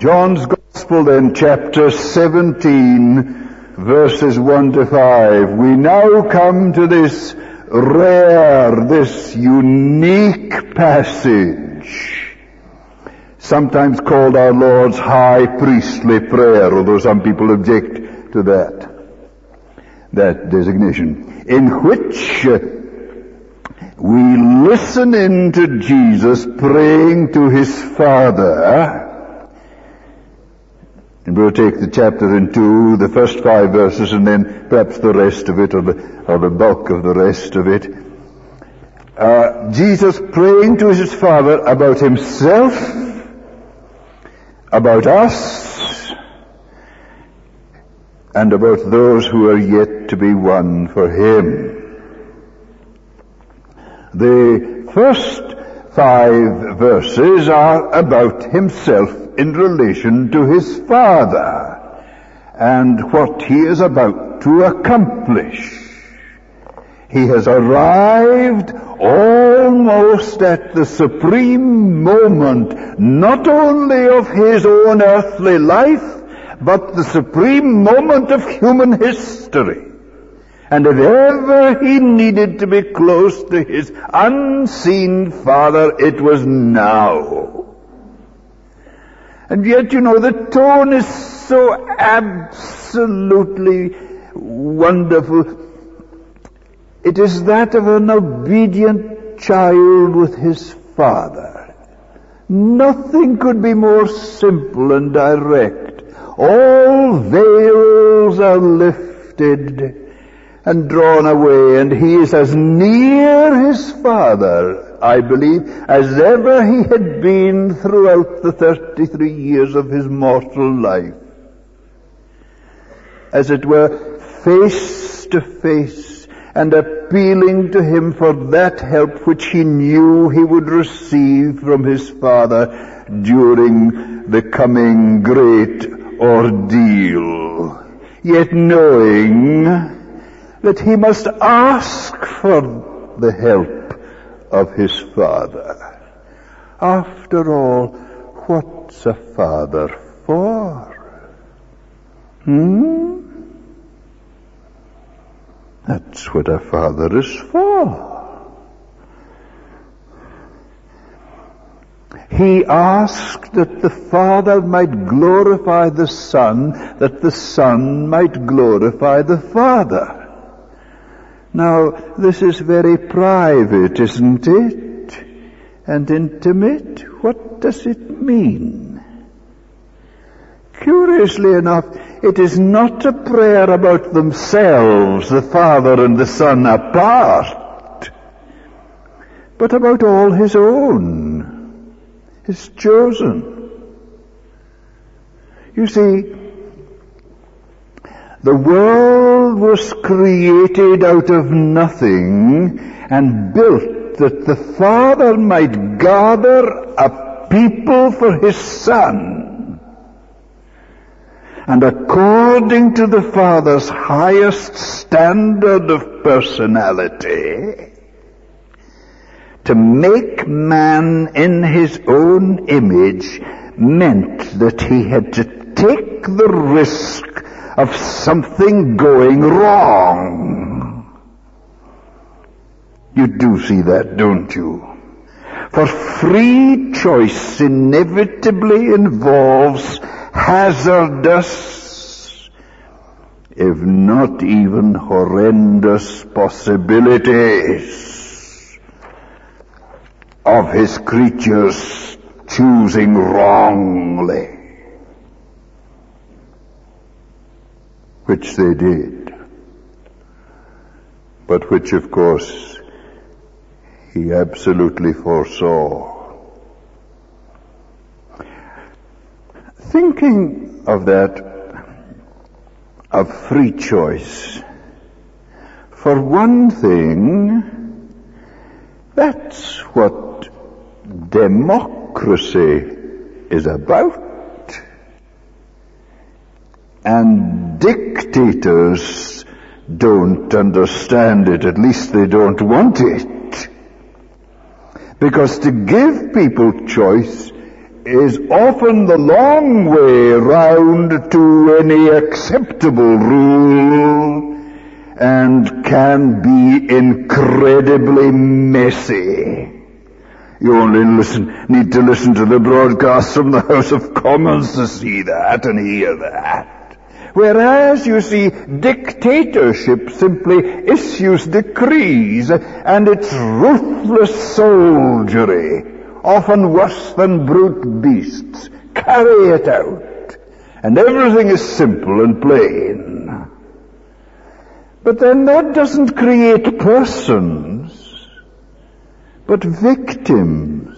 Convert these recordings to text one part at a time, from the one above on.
John's Gospel then, chapter 17, verses 1 to 5. We now come to this rare, this unique passage, sometimes called our Lord's high priestly prayer, although some people object to that designation, in which we listen into Jesus praying to his Father. And we'll take the chapter in two, the first 5 verses, and then perhaps the rest of it, or the bulk of the rest of it. Jesus praying to his Father about himself, about us, and about those who are yet to be won for him. The first 5 verses are about himself in relation to his Father and what he is about to accomplish. He has arrived almost at the supreme moment, not only of his own earthly life, but the supreme moment of human history. And if ever he needed to be close to his unseen Father, it was now. And yet, the tone is so absolutely wonderful. It is that of an obedient child with his father. Nothing could be more simple and direct. All veils are lifted and drawn away, and he is as near his Father, I believe, as ever he had been throughout the 33 years of his mortal life. As it were, face to face, and appealing to him for that help which he knew he would receive from his Father during the coming great ordeal. Yet knowing that he must ask for the help of his Father. After all, what's a father for? That's what a father is for. He asked that the Father might glorify the Son, that the Son might glorify the Father. Now, this is very private, isn't it? And intimate? What does it mean? Curiously enough, it is not a prayer about themselves, the Father and the Son apart, but about all his own, his chosen. You see, the world was created out of nothing and built that the Father might gather a people for his Son. And according to the Father's highest standard of personality, to make man in his own image meant that he had to take the risk of something going wrong. You do see that, don't you? For free choice inevitably involves hazardous, if not even horrendous, possibilities of his creatures choosing wrongly. Which they did, but which, of course, he absolutely foresaw. Thinking of that, of free choice, for one thing, that's what democracy is about. And dictators don't understand it, at least they don't want it. Because to give people choice is often the long way round to any acceptable rule and can be incredibly messy. You only need to listen to the broadcast from the House of Commons to see that and hear that. Whereas, you see, dictatorship simply issues decrees, and its ruthless soldiery, often worse than brute beasts, carry it out, and everything is simple and plain. But then that doesn't create persons, but victims,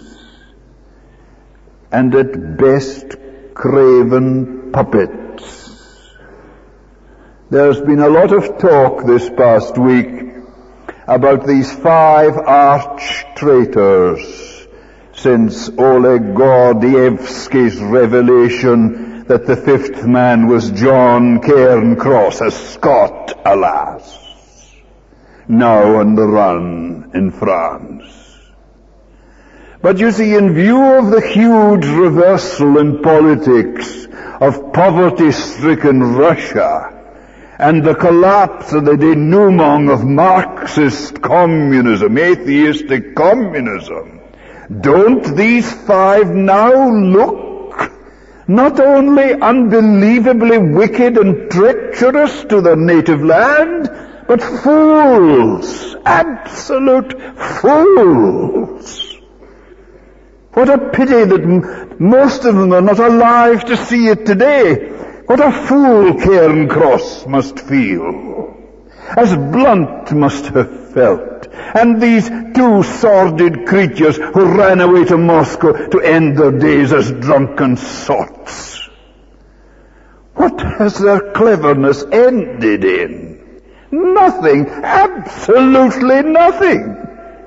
and at best craven puppets. There's been a lot of talk this past week about these 5 arch-traitors since Oleg Gordievsky's revelation that the 5th man was John Cairncross, a Scot, alas, now on the run in France. But you see, in view of the huge reversal in politics of poverty-stricken Russia and the collapse of the denouement of Marxist communism, atheistic communism, don't these 5 now look not only unbelievably wicked and treacherous to their native land, but fools, absolute fools? What a pity that most of them are not alive to see it today. What a fool Cairncross must feel, as Blunt must have felt, and these 2 sordid creatures who ran away to Moscow to end their days as drunken sots. What has their cleverness ended in? Nothing, absolutely nothing.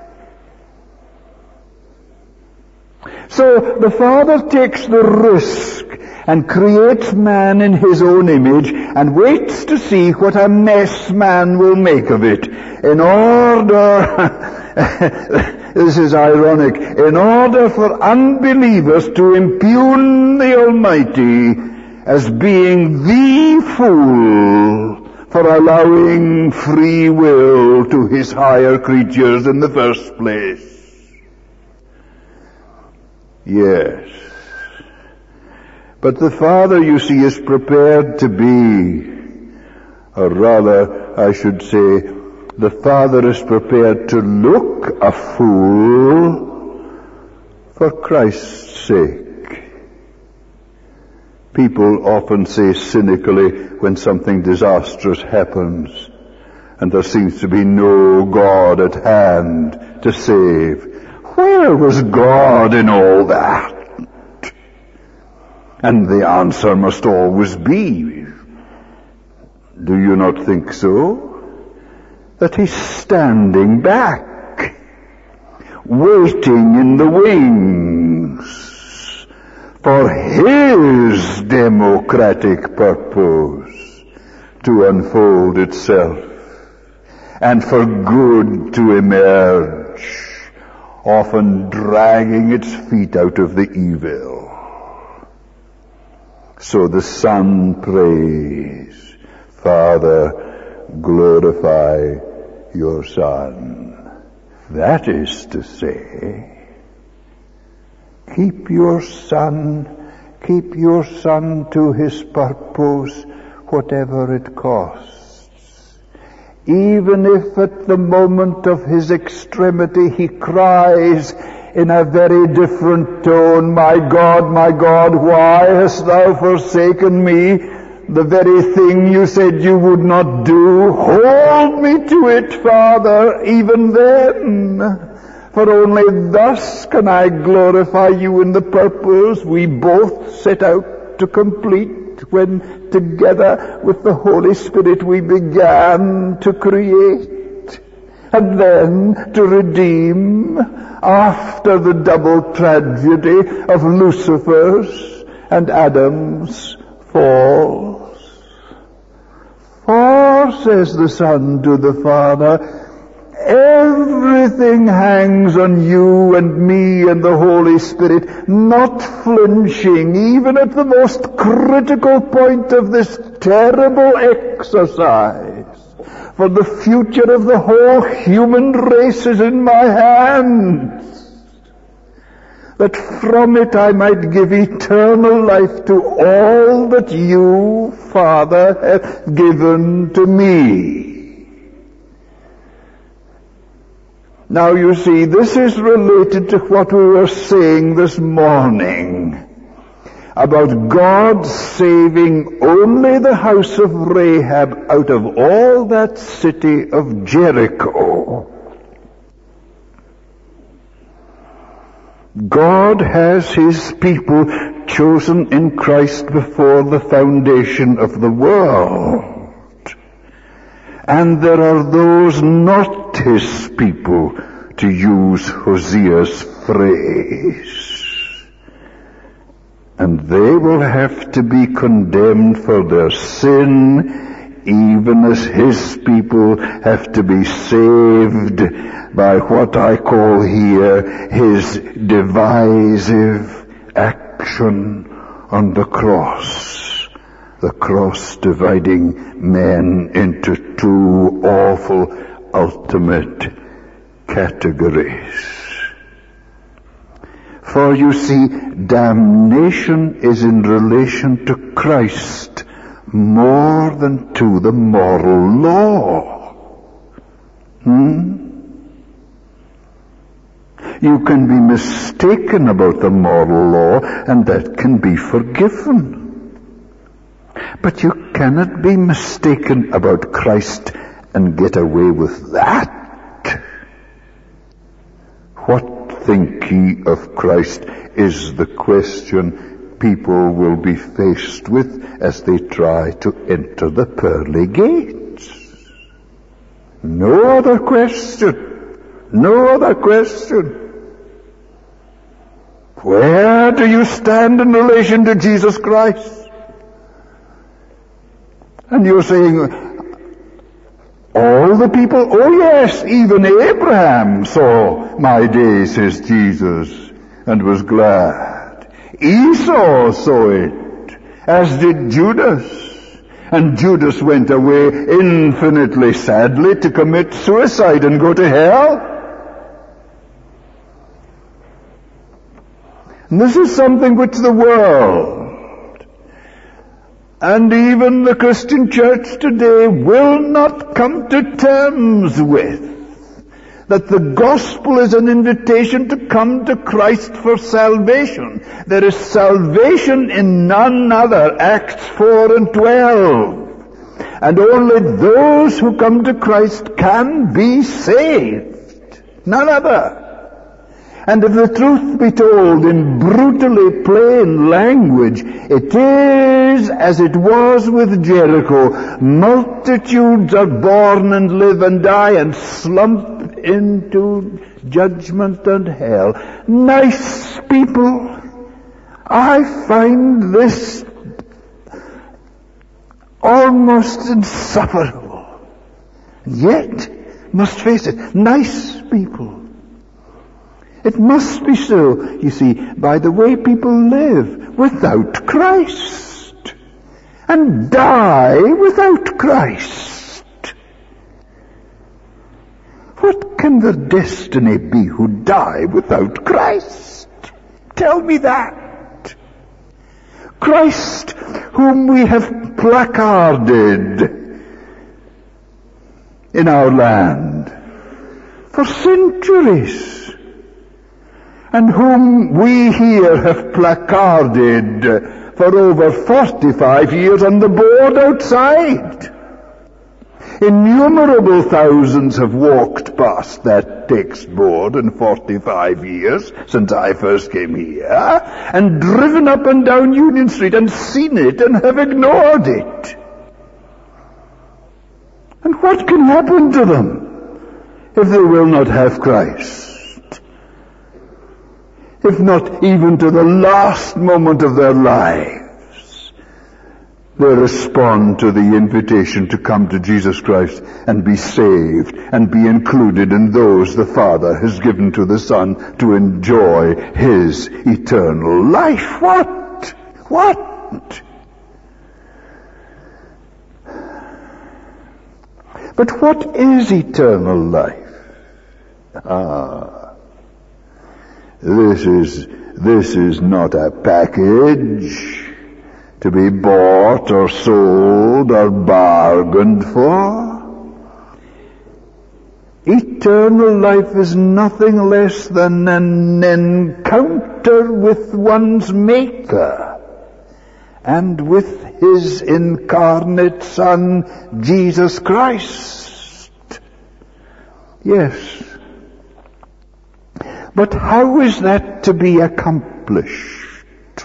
So the Father takes the risk and creates man in his own image and waits to see what a mess man will make of it in order, this is ironic, in order for unbelievers to impugn the Almighty as being the fool for allowing free will to his higher creatures in the first place. Yes. But the Father, you see, is prepared to be, or rather, I should say, the Father is prepared to look a fool for Christ's sake. People often say cynically when something disastrous happens and there seems to be no God at hand to save, where was God in all that? And the answer must always be, do you not think so? That he's standing back, waiting in the wings for his democratic purpose to unfold itself and for good to emerge, often dragging its feet out of the evil. So the Son prays, Father, glorify your Son. That is to say, keep your Son to his purpose, whatever it costs. Even if at the moment of his extremity he cries in a very different tone, my God, why hast thou forsaken me? The very thing you said you would not do. Hold me to it, Father, even then. For only thus can I glorify you in the purpose we both set out to complete when together with the Holy Spirit we began to create. And then to redeem after the double tragedy of Lucifer's and Adam's falls. For, says the Son to the Father, Everything hangs on you and me and the Holy Spirit, not flinching even at the most critical point of this terrible exercise. For the future of the whole human race is in my hands, that from it I might give eternal life to all that you, Father, have given to me. Now you see, this is related to what we were saying this morning about God saving only the house of Rahab out of all that city of Jericho. God has his people chosen in Christ before the foundation of the world. And there are those not his people, to use Hosea's phrase. And they will have to be condemned for their sin, even as his people have to be saved by what I call here his divisive action on the cross. The cross dividing men into two awful ultimate categories. For you see, damnation is in relation to Christ more than to the moral law. You can be mistaken about the moral law, and that can be forgiven. But you cannot be mistaken about Christ and get away with that. What think ye of Christ is the question people will be faced with as they try to enter the pearly gates. No other question. No other question. Where do you stand in relation to Jesus Christ? And you're saying, all the people, oh yes, even Abraham saw my day, says Jesus, and was glad. Esau saw it, as did Judas. And Judas went away infinitely sadly to commit suicide and go to hell. And this is something which the world and even the Christian church today will not come to terms with. That the gospel is an invitation to come to Christ for salvation. There is salvation in none other, Acts 4 and 12. And only those who come to Christ can be saved. None other. And if the truth be told in brutally plain language, it is as it was with Jericho. Multitudes are born and live and die and slump into judgment and hell. Nice people. I find this almost insufferable. And yet, must face it, nice people. It must be so, you see, by the way people live without Christ and die without Christ. What can their destiny be who die without Christ? Tell me that. Christ, whom we have placarded in our land for centuries, and whom we here have placarded for over 45 years on the board outside. Innumerable thousands have walked past that text board in 45 years since I first came here, and driven up and down Union Street and seen it and have ignored it. And what can happen to them if they will not have Christ? If not even to the last moment of their lives. They respond to the invitation to come to Jesus Christ and be saved and be included in those the Father has given to the Son to enjoy His eternal life. What? But what is eternal life? This is not a package to be bought or sold or bargained for. Eternal life is nothing less than an encounter with one's Maker and with His incarnate Son, Jesus Christ. Yes. But how is that to be accomplished?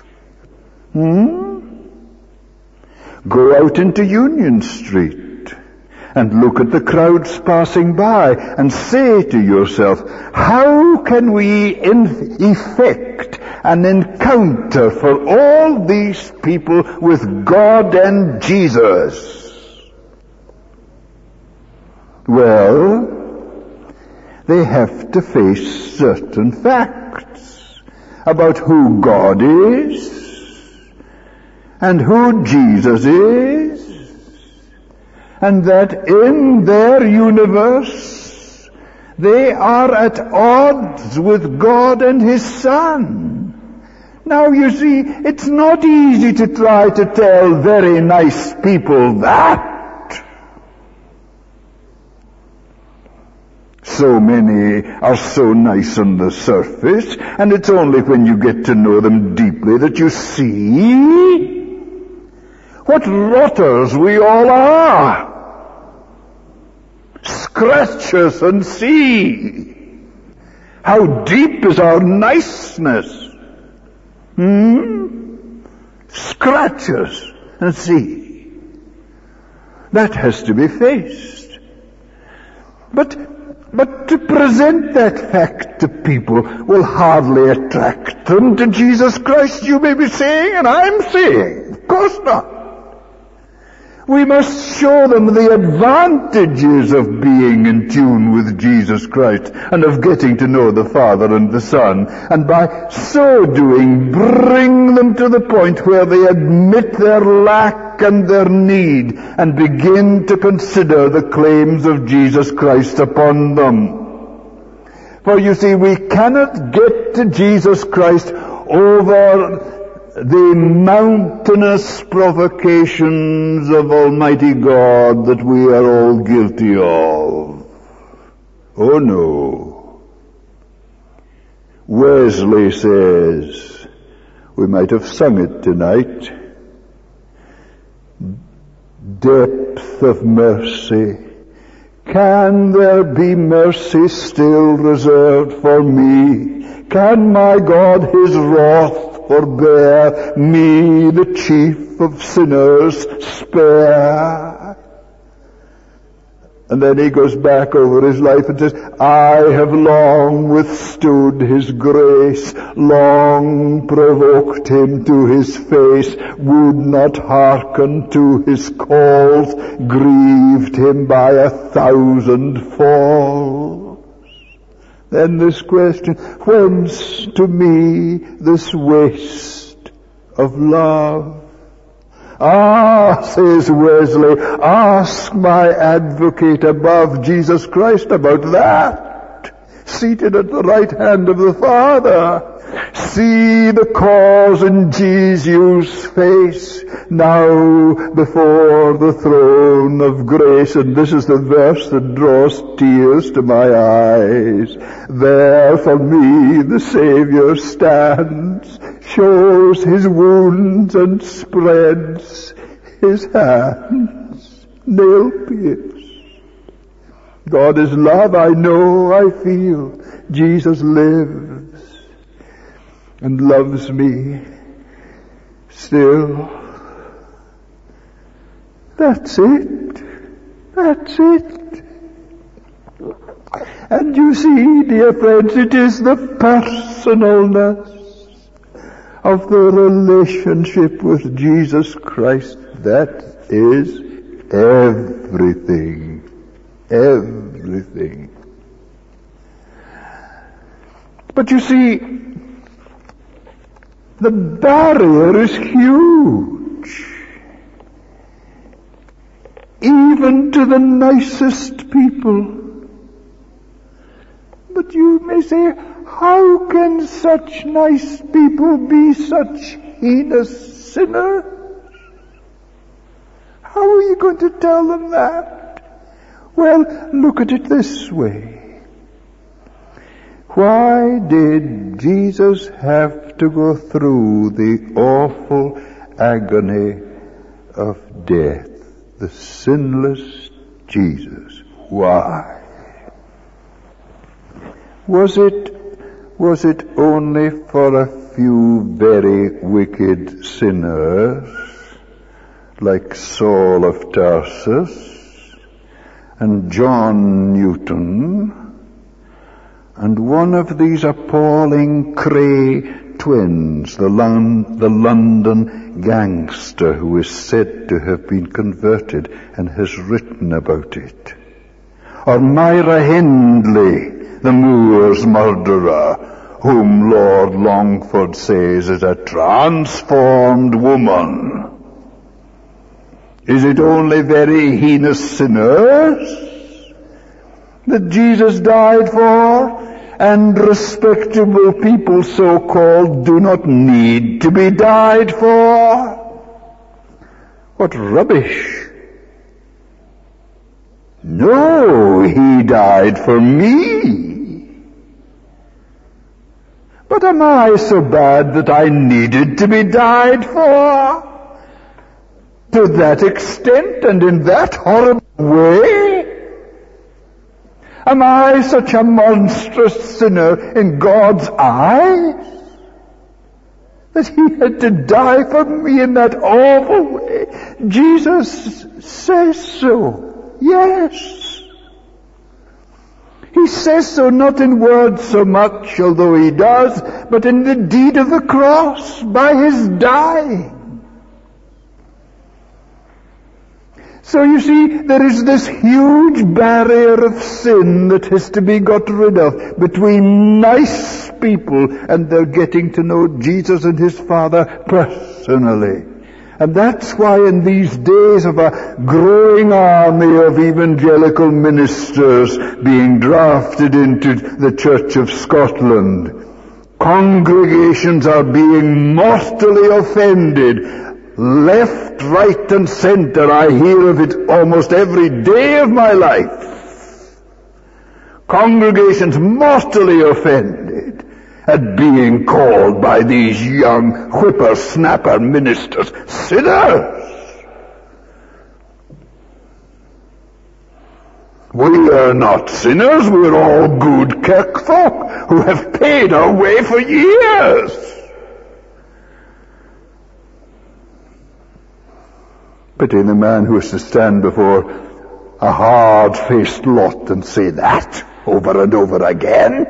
Go out into Union Street and look at the crowds passing by and say to yourself, how can we effect an encounter for all these people with God and Jesus? Well, they have to face certain facts about who God is and who Jesus is, and that in their universe they are at odds with God and His Son. Now you see, it's not easy to try to tell very nice people that. So many are so nice on the surface, and it's only when you get to know them deeply that you see what rotters we all are. Scratch us and see. How deep is our niceness? Scratch us and see. That has to be faced. But to present that fact to people will hardly attract them to Jesus Christ, you may be saying, and I'm saying. Of course not. We must show them the advantages of being in tune with Jesus Christ and of getting to know the Father and the Son, and by so doing bring them to the point where they admit their lack and their need and begin to consider the claims of Jesus Christ upon them. For you see, we cannot get to Jesus Christ over the mountainous provocations of Almighty God that we are all guilty of. Oh no. Wesley says, we might have sung it tonight, depth of mercy. Can there be mercy still reserved for me? Can my God His wrath forbear, me the chief of sinners spare? And then he goes back over his life and says, I have long withstood His grace, long provoked Him to His face, would not hearken to His calls, grieved Him by 1,000 falls. Then this question, whence to me this waste of love? Ah, says Wesley, ask my advocate above, Jesus Christ, about that, seated at the right hand of the Father. See the cause in Jesus' face, now before the throne of grace. And this is the verse that draws tears to my eyes. There for me the Savior stands, shows His wounds and spreads His hands, nail-pierced. God is love, I know, I feel. Jesus lives and loves me still. That's it. That's it. And you see, dear friends, it is the personalness of the relationship with Jesus Christ. That is everything. Everything. But you see, the barrier is huge. Even to the nicest people. But you may say, how can such nice people be such heinous sinners? How are you going to tell them that? Well, look at it this way. Why did Jesus have to go through the awful agony of death? The sinless Jesus. Why? Was it only for a few very wicked sinners, like Saul of Tarsus, and John Newton, and one of these appalling Cray twins, the London gangster who is said to have been converted and has written about it, or Myra Hindley, the Moors murderer, whom Lord Longford says is a transformed woman? Is it only very heinous sinners that Jesus died for, and respectable people, so-called, do not need to be died for? What rubbish! No, he died for me. But am I so bad that I needed to be died for? To that extent and in that horrible way? Am I such a monstrous sinner in God's eyes that he had to die for me in that awful way? Jesus says so. Yes. He says so not in words so much, although he does, but in the deed of the cross, by his dying. So you see, there is this huge barrier of sin that has to be got rid of between nice people and their getting to know Jesus and his Father personally. And that's why in these days of a growing army of evangelical ministers being drafted into the Church of Scotland, congregations are being mortally offended. Left, right, and center, I hear of it almost every day of my life. Congregations mortally offended at being called by these young whippersnapper ministers sinners. We are not sinners, we're all good kirkfolk who have paid our way for years. Pity the man who has to stand before a hard-faced lot and say that over and over again.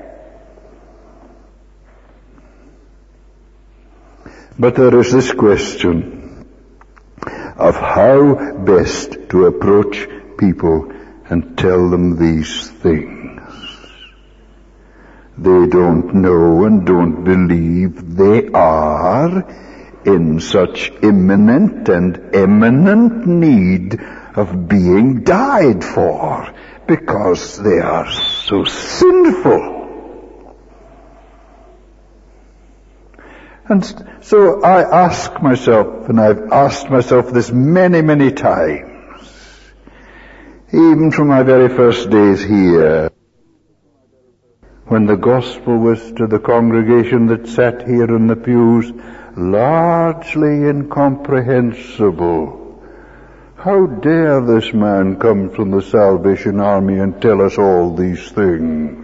But there is this question of how best to approach people and tell them these things. They don't know and don't believe they are in such imminent and eminent need of being died for, because they are so sinful. And so I ask myself, and I've asked myself this many, many times, even from my very first days here, when the gospel was to the congregation that sat here in the pews, largely incomprehensible. How dare this man come from the Salvation Army and tell us all these things?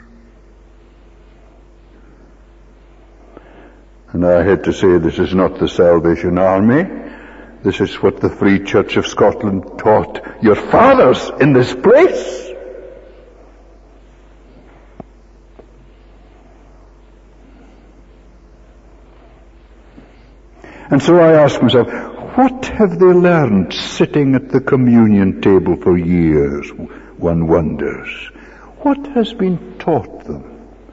And I had to say, this is not the Salvation Army. This is what the Free Church of Scotland taught your fathers in this place. And so I ask myself, what have they learned sitting at the communion table for years, one wonders? What has been taught them?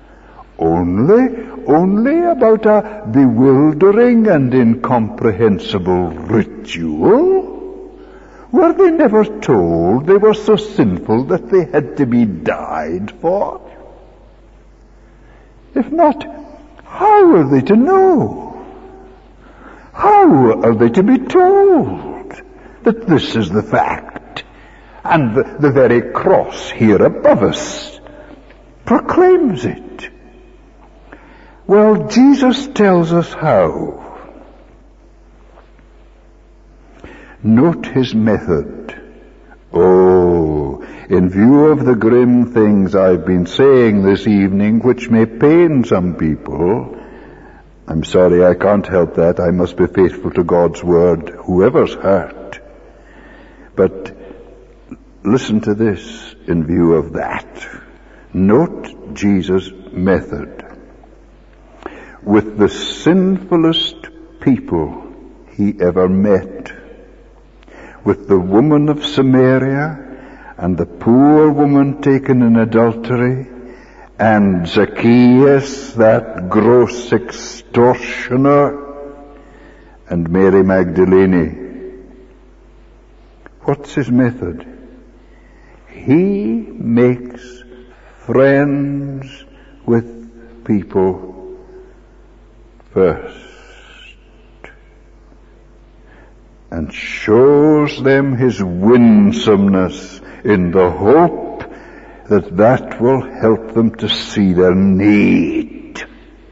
Only about a bewildering and incomprehensible ritual? Were they never told they were so sinful that they had to be died for? If not, how are they to know? How are they to be told that this is the fact? And the very cross here above us proclaims it. Well, Jesus tells us how. Note his method. Oh, in view of the grim things I've been saying this evening, which may pain some people, I'm sorry, I can't help that. I must be faithful to God's word, whoever's hurt. But listen to this in view of that. Note Jesus' method. With the sinfulest people he ever met, with the woman of Samaria and the poor woman taken in adultery, and Zacchaeus, that gross extortioner, and Mary Magdalene. What's his method? He makes friends with people first, and shows them his winsomeness in the hope that will help them to see their need.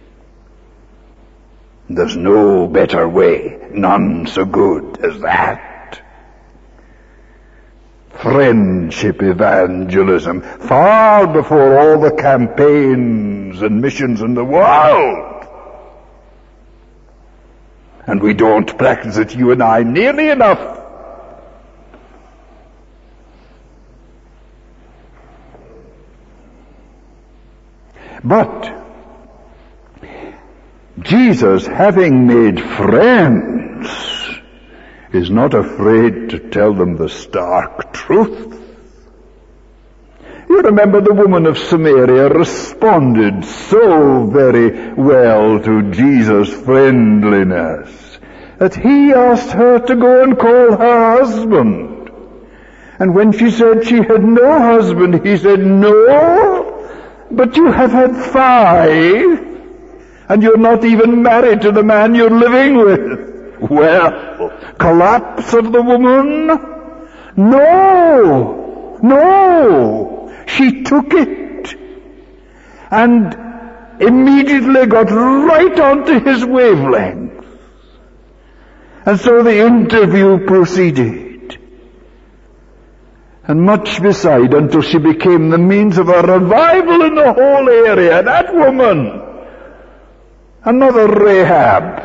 There's no better way, none so good as that. Friendship evangelism, far before all the campaigns and missions in the world. And we don't practice it, you and I, nearly enough. But Jesus, having made friends, is not afraid to tell them the stark truth. You remember the woman of Samaria responded so very well to Jesus' friendliness that he asked her to go and call her husband. And when she said she had no husband, he said, "No, but you have had 5, and you're not even married to the man you're living with." Well, collapse of the woman? No. She took it and immediately got right onto his wavelength. And so the interview proceeded. And much beside, until she became the means of a revival in the whole area. That woman, another Rahab.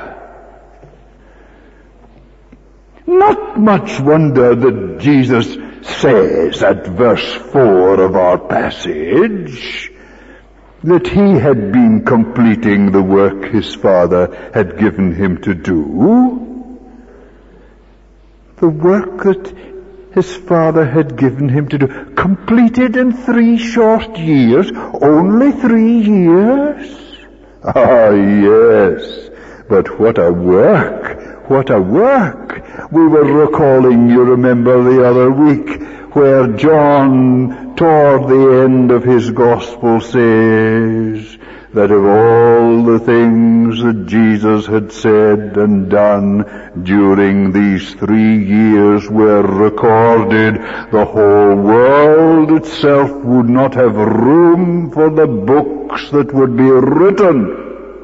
Not much wonder that Jesus says at verse 4 of our passage that he had been completing the work his Father had given him to do. The work that his Father had given him to do, completed in 3 short years, only 3 years. Ah, yes, but what a work, what a work. We were recalling, you remember, the other week, where John, toward the end of his gospel, says that of all the things that Jesus had said and done during these 3 years were recorded, the whole world itself would not have room for the books that would be written.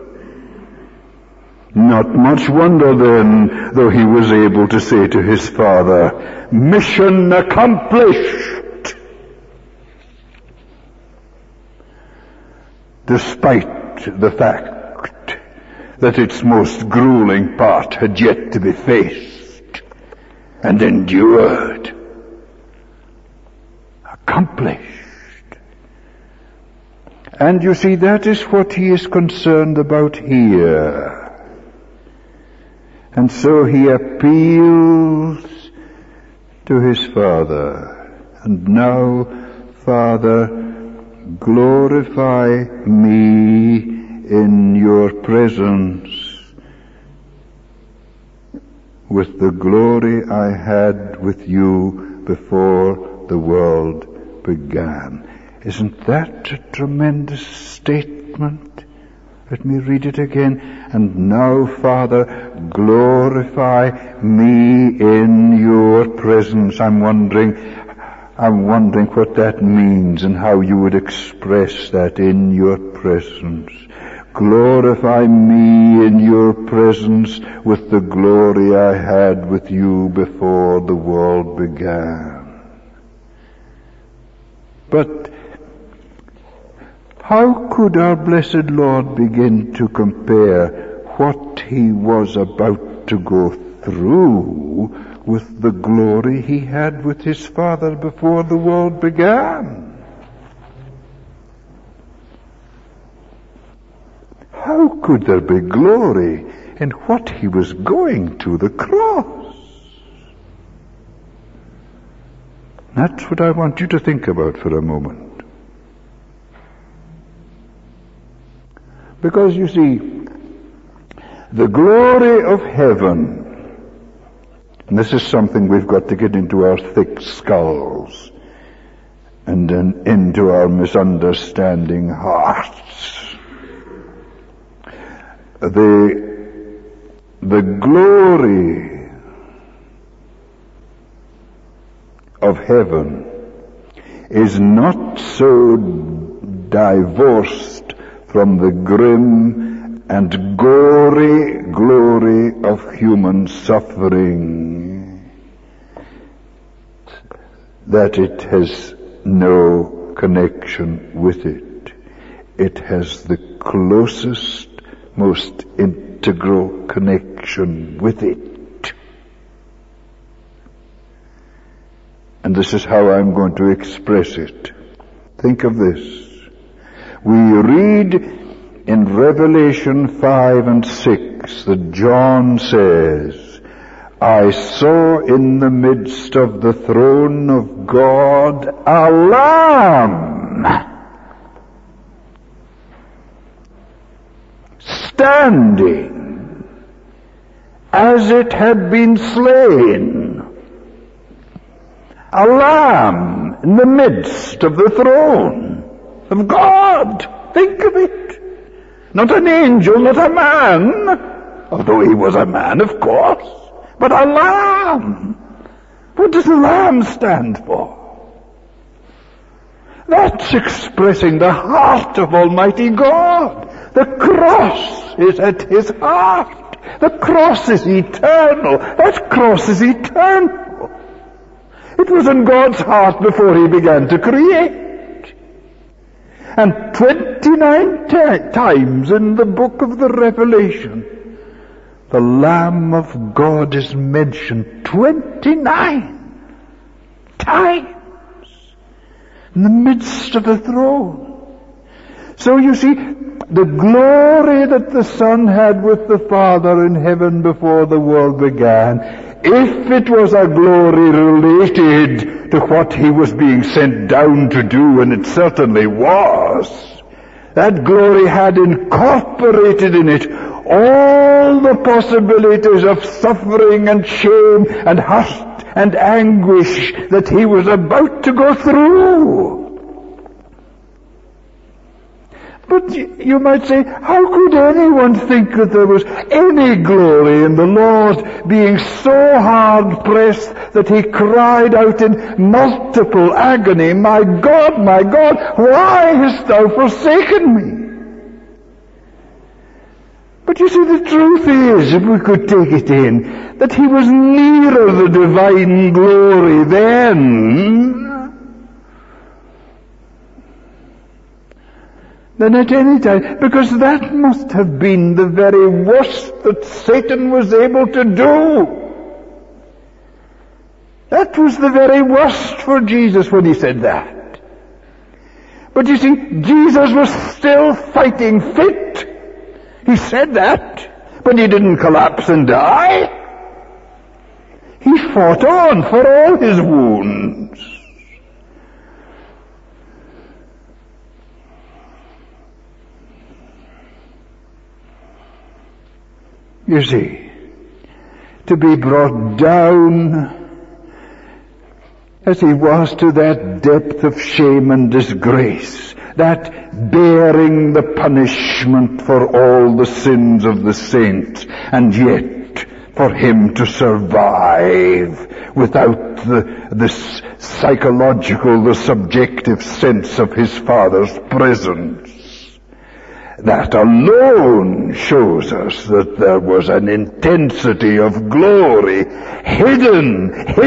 Not much wonder then, though he was able to say to his Father, "Mission accomplished," despite the fact that its most grueling part had yet to be faced and endured. Accomplished. And you see, that is what he is concerned about here. And so he appeals to his Father. And now, Father, glorify me in your presence with the glory I had with you before the world began. Isn't that a tremendous statement? Let me read it again. And now, Father, glorify me in your presence. I'm wondering what that means and how you would express that, in your presence. Glorify me in your presence with the glory I had with you before the world began. But how could our blessed Lord begin to compare what he was about to go through with the glory he had with his Father before the world began? How could there be glory in what he was going to, the cross? That's what I want you to think about for a moment. Because you see, the glory of heaven, and this is something we've got to get into our thick skulls and then into our misunderstanding hearts. The glory of heaven is not so divorced from the grim and gory glory of human suffering that it has no connection with it. It has the closest, most integral connection with it. And this is how I'm going to express it. Think of this. We read in Revelation 5 and 6 that John says, I saw in the midst of the throne of God a lamb standing as it had been slain. A lamb in the midst of the throne of God. Think of it. Not an angel, not a man, although he was a man, of course, but a lamb. What does the lamb stand for? That's expressing the heart of Almighty God. The cross is at his heart. The cross is eternal. That cross is eternal. It was in God's heart before he began to create. And 29 times in the book of the Revelation, the Lamb of God is mentioned 29 times in the midst of the throne. So you see, the glory that the Son had with the Father in heaven before the world began, if it was a glory related to what he was being sent down to do, and it certainly was, that glory had incorporated in it all the possibilities of suffering and shame and hurt and anguish that he was about to go through. But you might say, how could anyone think that there was any glory in the Lord being so hard pressed that he cried out in multiple agony, my God, why hast thou forsaken me? But you see, the truth is, if we could take it in, that he was nearer the divine glory then than at any time, because that must have been the very worst that Satan was able to do. That was the very worst for Jesus when he said that. But you see, Jesus was still fighting fit. He said that, But he didn't collapse and die. He fought on for all his wounds. You see, to be brought down as he was to that depth of shame and disgrace, that bearing the punishment for all the sins of the saints, and yet for him to survive without the psychological, the subjective sense of his Father's presence. That alone shows us that there was an intensity of glory, hidden,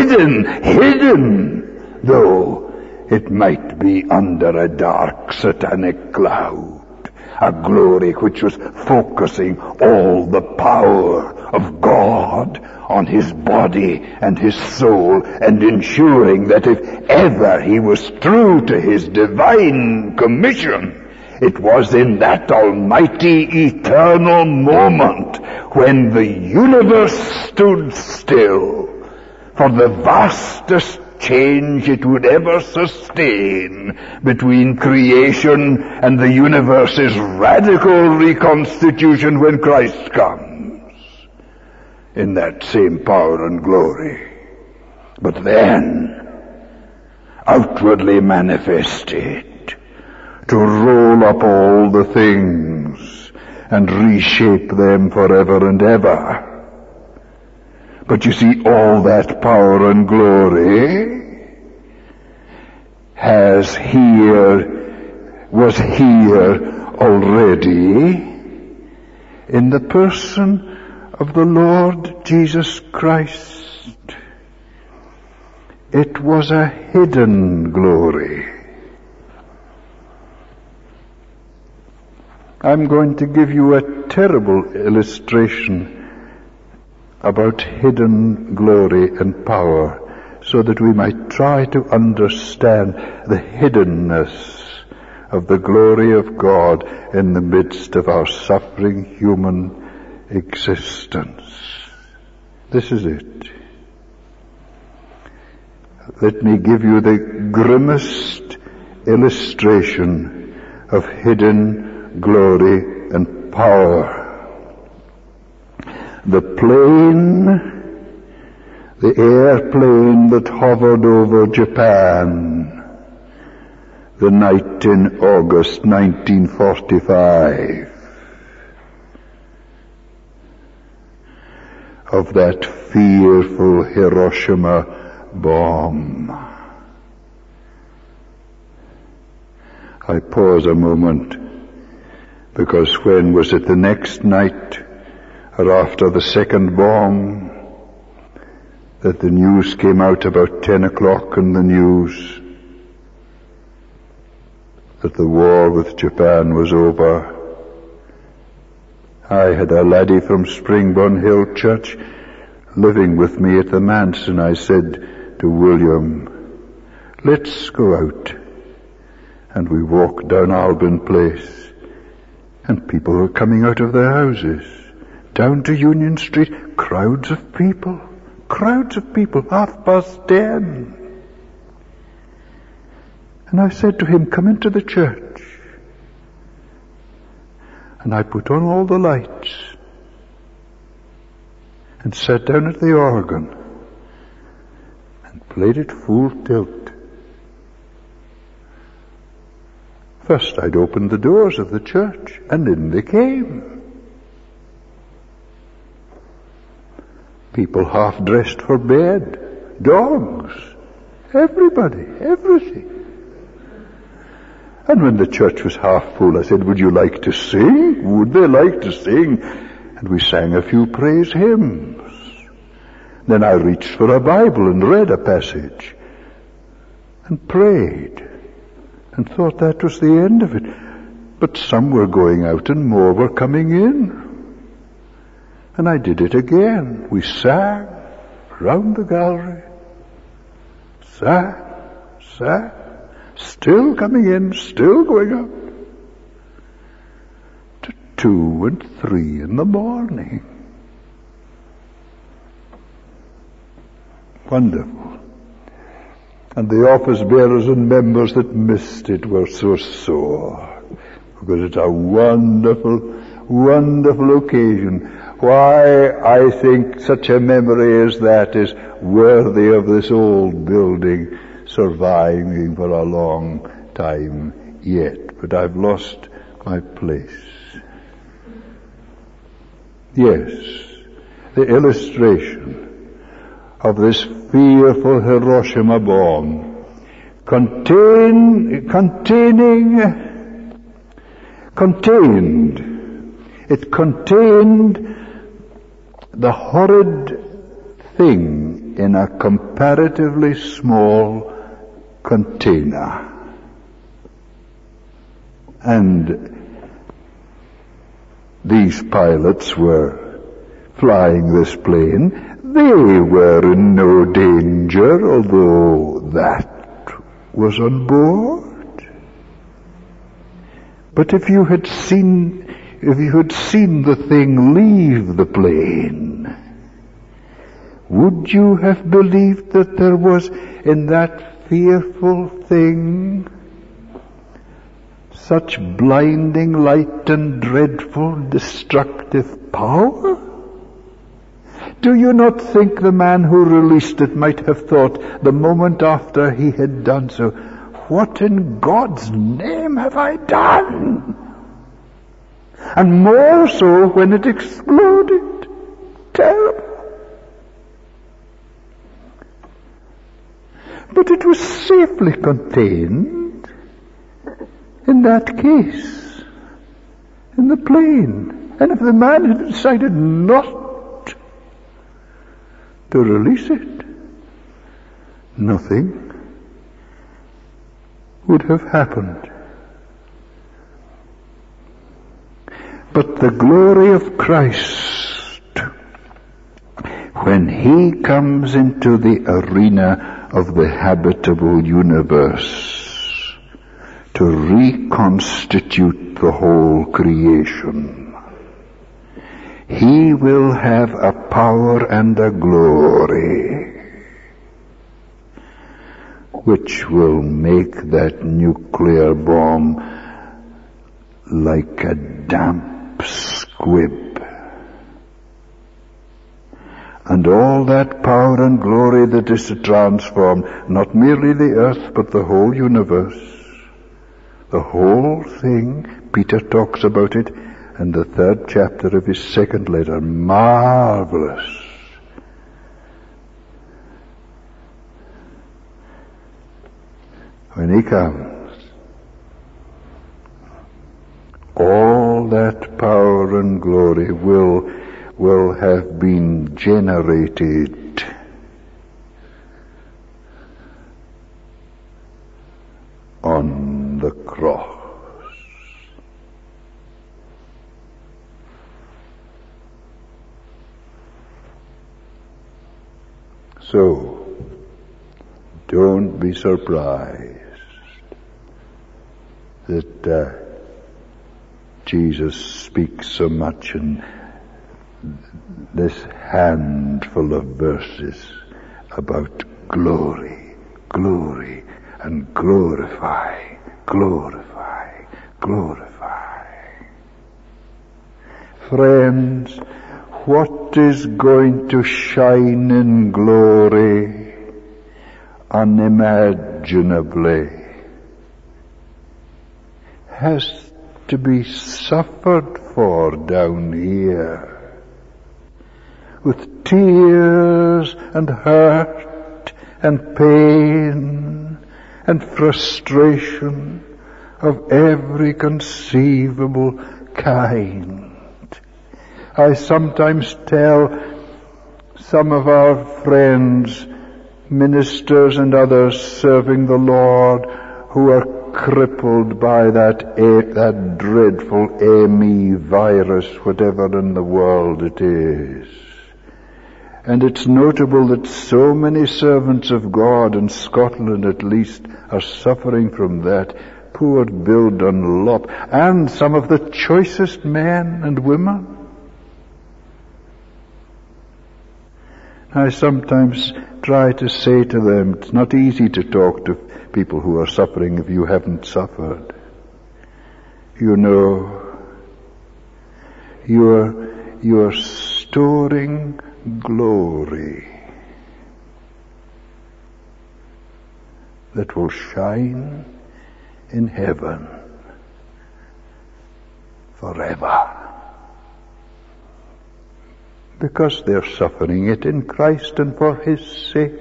though it might be under a dark satanic cloud. A glory which was focusing all the power of God on his body and his soul, and ensuring that if ever he was true to his divine commission, it was in that almighty eternal moment when the universe stood still for the vastest change it would ever sustain between creation and the universe's radical reconstitution when Christ comes in that same power and glory. But then, outwardly manifested, to roll up all the things and reshape them forever and ever. But you see, all that power and glory was here already in the person of the Lord Jesus Christ. It was a hidden glory. I'm going to give you a terrible illustration about hidden glory and power, so that we might try to understand the hiddenness of the glory of God in the midst of our suffering human existence. This is it. Let me give you the grimmest illustration of hidden glory and power. The airplane that hovered over Japan the night in August 1945 of that fearful Hiroshima bomb. I pause a moment, because when was it, the next night or after the second bomb, that the news came out about 10 o'clock in the news that the war with Japan was over. I had a laddie from Springburn Hill Church living with me at the manse, and I said to William, let's go out. And we walked down Albion Place, and people were coming out of their houses, down to Union Street, crowds of people, 10:30. And I said to him, come into the church. And I put on all the lights and sat down at the organ and played it full tilt. First I'd opened the doors of the church, and in they came. People half dressed for bed, dogs, everybody, everything. And when the church was half full, I said, would you like to sing? Would they like to sing? And we sang a few praise hymns. Then I reached for a Bible and read a passage and prayed and thought that was the end of it. But some were going out and more were coming in. And I did it again. We sang round the gallery. Sang. Still coming in, still going out. To 2 and 3 in the morning. Wonderful. And the office bearers and members that missed it were so sore, because it's a wonderful, wonderful occasion. Why, I think such a memory as that is worthy of this old building surviving for a long time yet. But I've lost my place. Yes, the illustration of this fearful Hiroshima bomb contained the horrid thing in a comparatively small container. And these pilots were flying this plane. They were in no danger, although that was on board. But if you had seen the thing leave the plane, would you have believed that there was in that fearful thing such blinding light and dreadful destructive power? Do you not think the man who released it might have thought the moment after he had done so, what in God's name have I done? And more so when it exploded. Terrible. But it was safely contained in that case, in the plane. And if the man had decided not to release it, nothing would have happened. But the glory of Christ, when He comes into the arena of the habitable universe to reconstitute the whole creation, He will have a power and a glory which will make that nuclear bomb like a damp squib. And all that power and glory that is to transform not merely the earth but the whole universe, the whole thing. Peter talks about it in the 3rd chapter of his 2nd letter. Marvelous. When He comes, all that power and glory will have been generated on the cross. So, don't be surprised that Jesus speaks so much in this handful of verses about glory, glory, and glorify, glorify, glorify. Friends, what is going to shine in glory unimaginably has to be suffered for down here, with tears and hurt and pain and frustration of every conceivable kind. I sometimes tell some of our friends, ministers and others serving the Lord, who are crippled by that dreadful ME virus, whatever in the world it is. And it's notable that so many servants of God in Scotland at least are suffering from that. poor Bill Dunlop, and some of the choicest men and women. I sometimes try to say to them, it's not easy to talk to people who are suffering if you haven't suffered. You know, you're storing glory that will shine in heaven forever. Because they're suffering it in Christ and for His sake.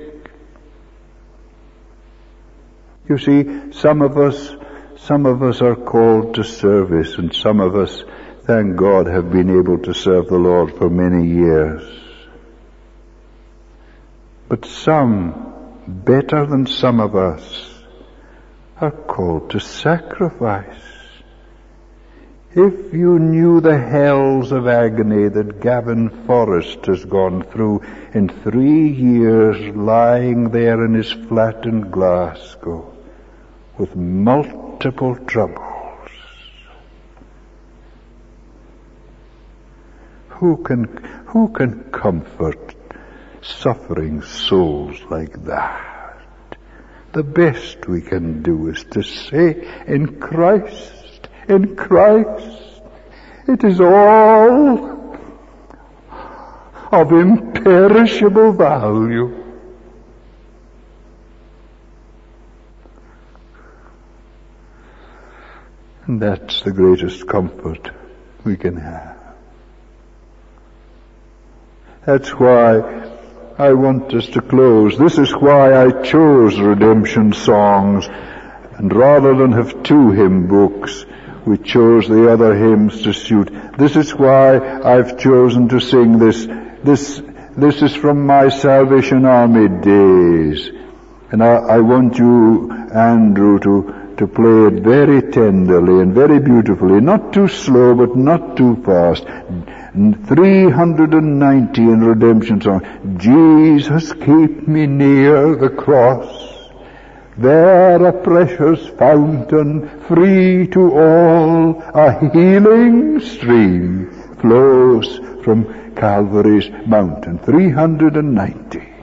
You see, some of us are called to service, and some of us, thank God, have been able to serve the Lord for many years. But some, better than some of us, are called to sacrifice. If you knew the hells of agony that Gavin Forrest has gone through in 3 years lying there in his flat in Glasgow with multiple troubles, who can comfort suffering souls like that? The best we can do is to say, in Christ, it is all of imperishable value. And that's the greatest comfort we can have. That's why I want us to close. This is why I chose redemption songs, and rather than have 2 hymn books, we chose the other hymns to suit. This is why I've chosen to sing this. This is from my Salvation Army days. And I want you, Andrew, to play it very tenderly and very beautifully. Not too slow, but not too fast. 390 in redemption song. Jesus, keep me near the cross. There a precious fountain, free to all, a healing stream flows from Calvary's mountain. 390.